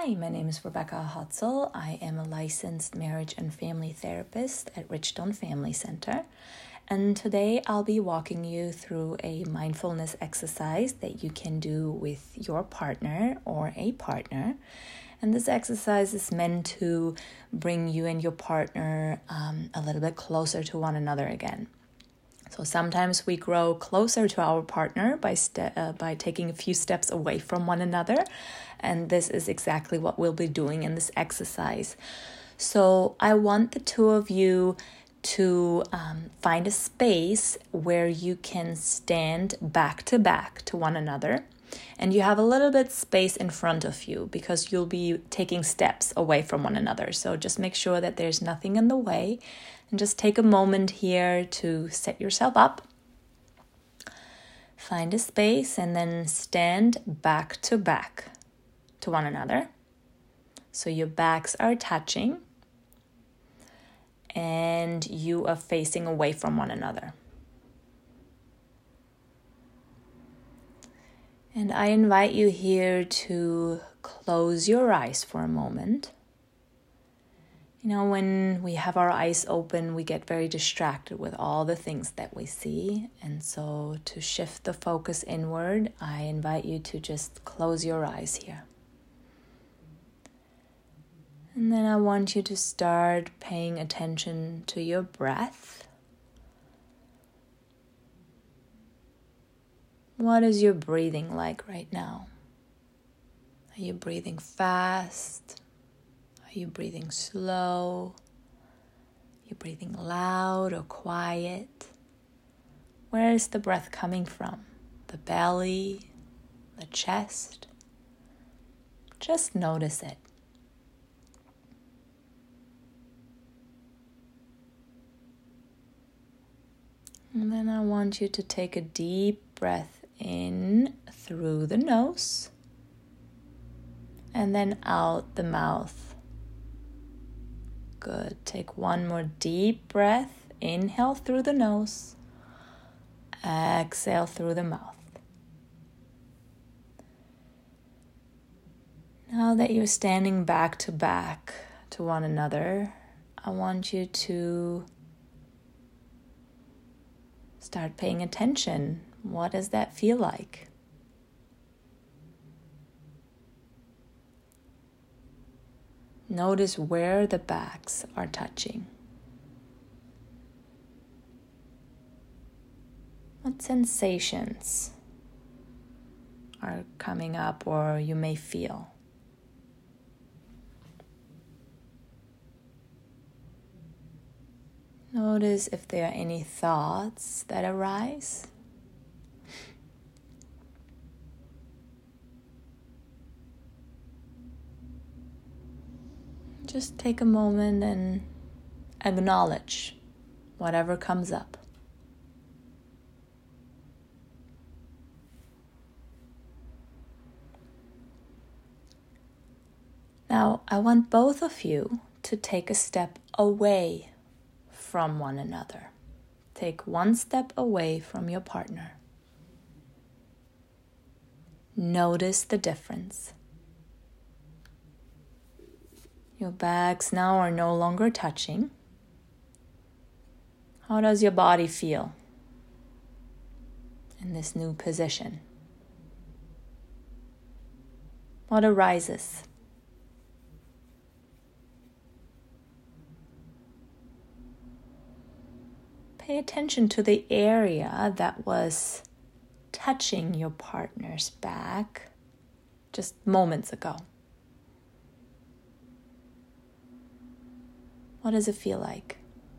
Hi, my name is Rebecca Hotzel. I am a licensed marriage and family therapist at Richstone Family Center. And today I'll be walking you through a mindfulness exercise that you can do with your partner or a partner. And this exercise is meant to bring you and your partner a little bit closer to one another again. So sometimes we grow closer to our partner by taking a few steps away from one another. And this is exactly what we'll be doing in this exercise. So I want the two of you to find a space where you can stand back to one another. And you have a little bit space in front of you because you'll be taking steps away from one another. So just make sure that there's nothing in the way. And just take a moment here to set yourself up. Find a space and then stand back to one another. So your backs are touching and you are facing away from one another. And I invite you here to close your eyes for a moment. You know, when we have our eyes open, we get very distracted with all the things that we see. And so to shift the focus inward, I invite you to just close your eyes here. And then I want you to start paying attention to your breath. What is your breathing like right now? Are you breathing fast? Are you breathing slow? Are you breathing loud or quiet? Where is the breath coming from? The belly, the chest? Just notice it. And then I want you to take a deep breath in through the nose and then out the mouth. Good. Take one more deep breath. Inhale through the nose. Exhale through the mouth. Now that you're standing back to one another, I want you to start paying attention. What does that feel like? Notice where the backs are touching. What sensations are coming up or you may feel? Notice if there are any thoughts that arise. Just take a moment and acknowledge whatever comes up. Now, I want both of you to take a step away from one another. Take one step away from your partner. Notice the difference. Your backs now are no longer touching. How does your body feel in this new position? What arises? Pay attention to the area that was touching your partner's back just moments ago. What does it feel like?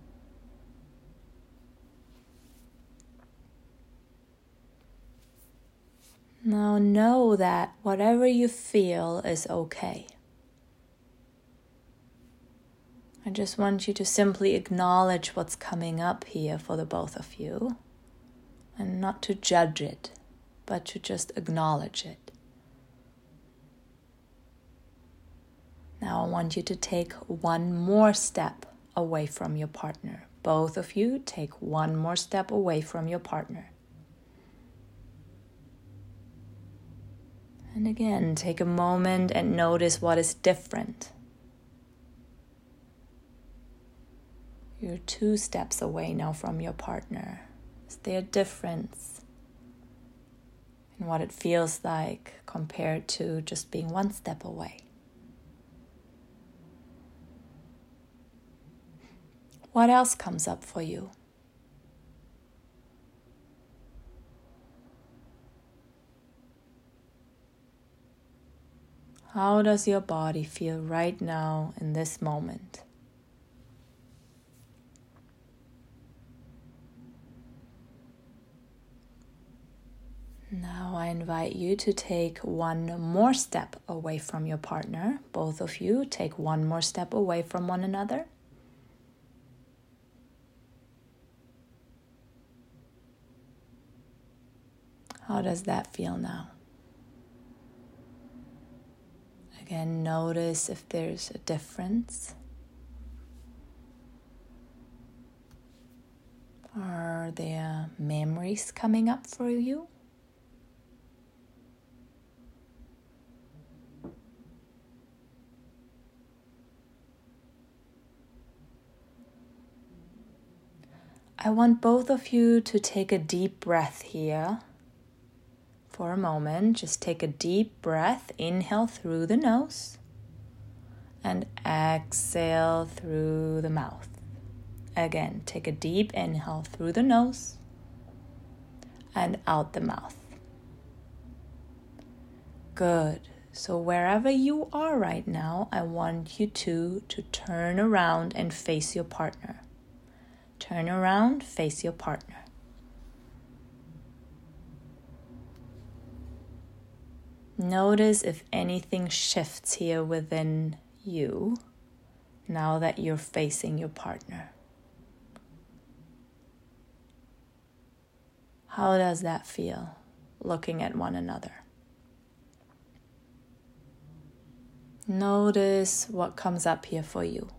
Now know that whatever you feel is okay. I just want you to simply acknowledge what's coming up here for the both of you and not to judge it, but to just acknowledge it. Now I want you to take one more step away from your partner. Both of you take one more step away from your partner. And again, take a moment and notice what is different. You're 2 steps away now from your partner. Is there a difference in what it feels like compared to just being 1 step away? What else comes up for you? How does your body feel right now in this moment? Now I invite you to take 1 more step away from your partner. Both of you take 1 more step away from one another. How does that feel now? Again, notice if there's a difference. Are there memories coming up for you? I want both of you to take a deep breath here. For a moment, just take a deep breath. Inhale through the nose and exhale through the mouth. Again, take a deep inhale through the nose and out the mouth. Good. So wherever you are right now, I want you to turn around and face your partner. Turn around, face your partner. Notice if anything shifts here within you now that you're facing your partner. How does that feel, looking at one another? Notice what comes up here for you.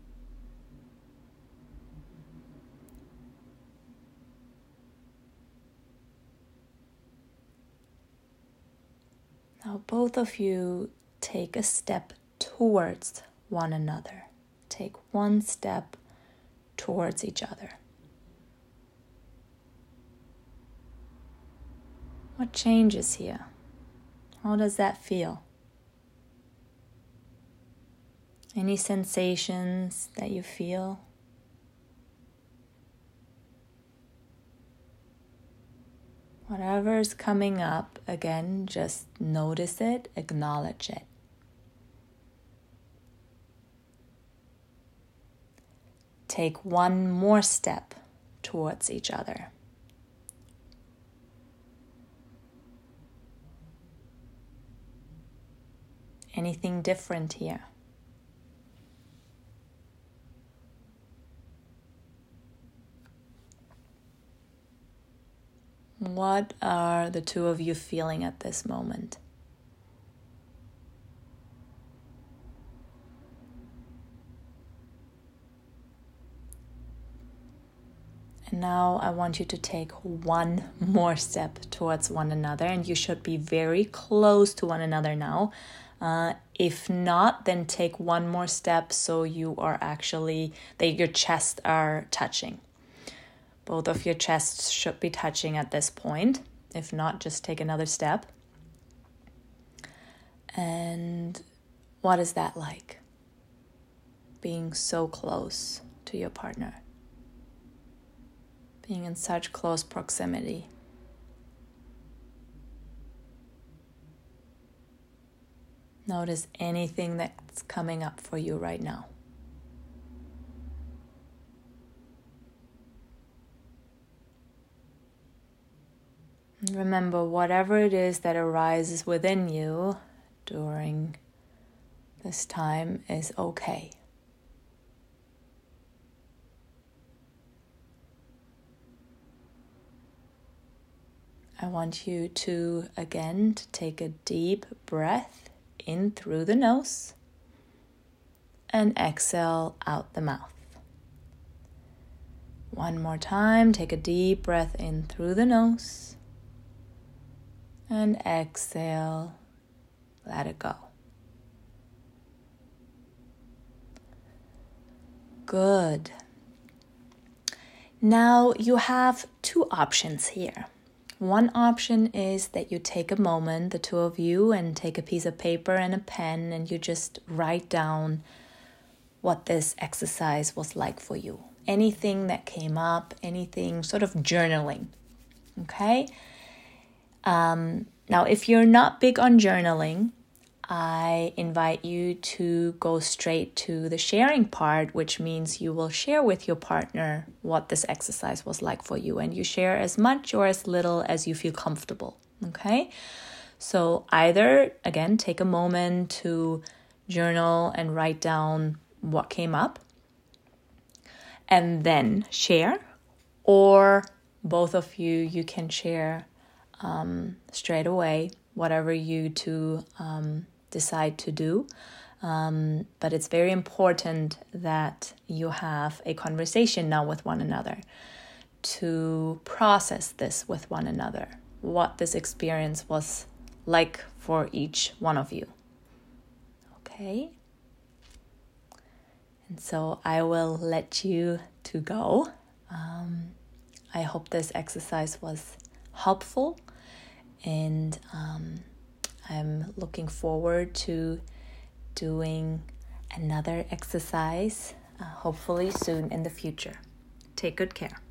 Now both of you take a step towards one another. Take 1 step towards each other. What changes here? How does that feel? Any sensations that you feel? Whatever is coming up, again, just notice it, acknowledge it. Take 1 more step towards each other. Anything different here? What are the 2 of you feeling at this moment? And now I want you to take 1 more step towards one another, and you should be very close to one another now. If not, then take 1 more step so you are actually, that your chests are touching. Both of your chests should be touching at this point. If not, just take another step. And what is that like? Being so close to your partner. Being in such close proximity. Notice anything that's coming up for you right now. Remember, whatever it is that arises within you during this time is okay. I want you to, again, to take a deep breath in through the nose and exhale out the mouth. 1 more time, take a deep breath in through the nose and exhale let it go. Good. Now you have two options here. One option is that you take a moment, the two of you, and take a piece of paper and a pen, and you just write down what this exercise was like for you. Anything that came up, anything, sort of journaling. Okay? Now, if you're not big on journaling, I invite you to go straight to the sharing part, which means you will share with your partner what this exercise was like for you. And you share as much or as little as you feel comfortable. Okay? So either, again, take a moment to journal and write down what came up and then share, or both of you can share straight away, whatever you two decide to do. But it's very important that you have a conversation now with one another to process this with one another, what this experience was like for each one of you. Okay? And so I will let you to go. I hope this exercise was helpful, and I'm looking forward to doing another exercise, hopefully soon in the future. Take good care.